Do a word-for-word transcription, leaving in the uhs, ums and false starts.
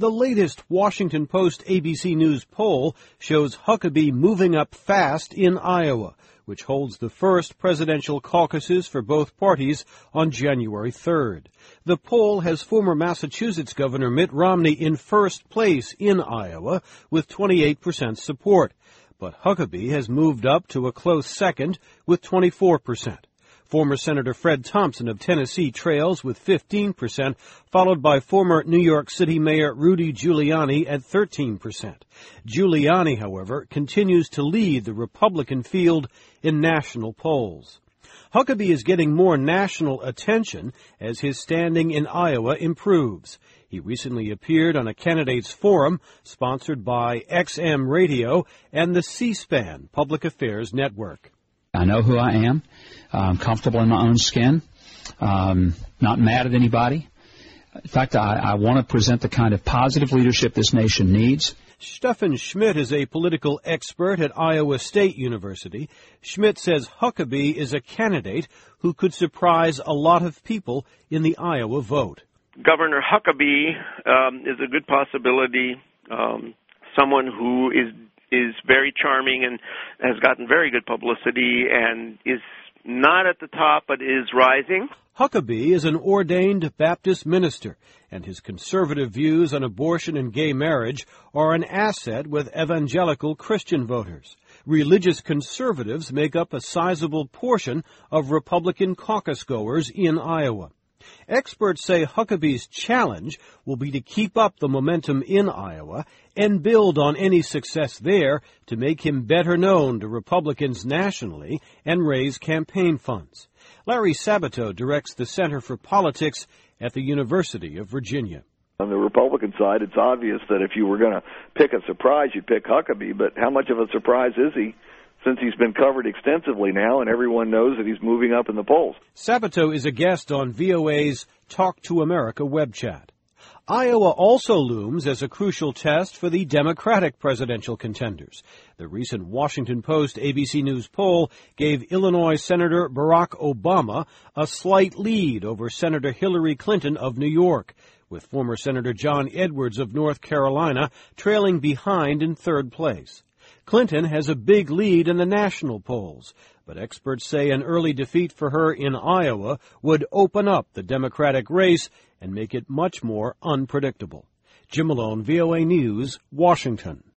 The latest Washington Post A B C News poll shows Huckabee moving up fast in Iowa, which holds the first presidential caucuses for both parties on January third. The poll has former Massachusetts Governor Mitt Romney in first place in Iowa with twenty-eight percent support, but Huckabee has moved up to a close second with twenty-four percent. Former Senator Fred Thompson of Tennessee trails with fifteen percent, followed by former New York City Mayor Rudy Giuliani at thirteen percent. Giuliani, however, continues to lead the Republican field in national polls. Huckabee is getting more national attention as his standing in Iowa improves. He recently appeared on a candidates forum sponsored by X M Radio and the C-SPAN Public Affairs Network. I know who I am. I'm comfortable in my own skin. Um, not mad at anybody. In fact, I, I want to present the kind of positive leadership this nation needs. Stefan Schmidt is a political expert at Iowa State University. Schmidt says Huckabee is a candidate who could surprise a lot of people in the Iowa vote. Governor Huckabee um, is a good possibility, um, someone who is is very charming and has gotten very good publicity and is not at the top but is rising. Huckabee is an ordained Baptist minister, and his conservative views on abortion and gay marriage are an asset with evangelical Christian voters. Religious conservatives make up a sizable portion of Republican caucus goers in Iowa. Experts say Huckabee's challenge will be to keep up the momentum in Iowa and build on any success there to make him better known to Republicans nationally and raise campaign funds. Larry Sabato directs the Center for Politics at the University of Virginia. On the Republican side, it's obvious that if you were going to pick a surprise, you'd pick Huckabee, but how much of a surprise is he? Since he's been covered extensively now, and everyone knows that he's moving up in the polls. Sabato is a guest on V O A's Talk to America web chat. Iowa also looms as a crucial test for the Democratic presidential contenders. The recent Washington Post A B C News poll gave Illinois Senator Barack Obama a slight lead over Senator Hillary Clinton of New York, with former Senator John Edwards of North Carolina trailing behind in third place. Clinton has a big lead in the national polls, but experts say an early defeat for her in Iowa would open up the Democratic race and make it much more unpredictable. Jim Malone, V O A News, Washington.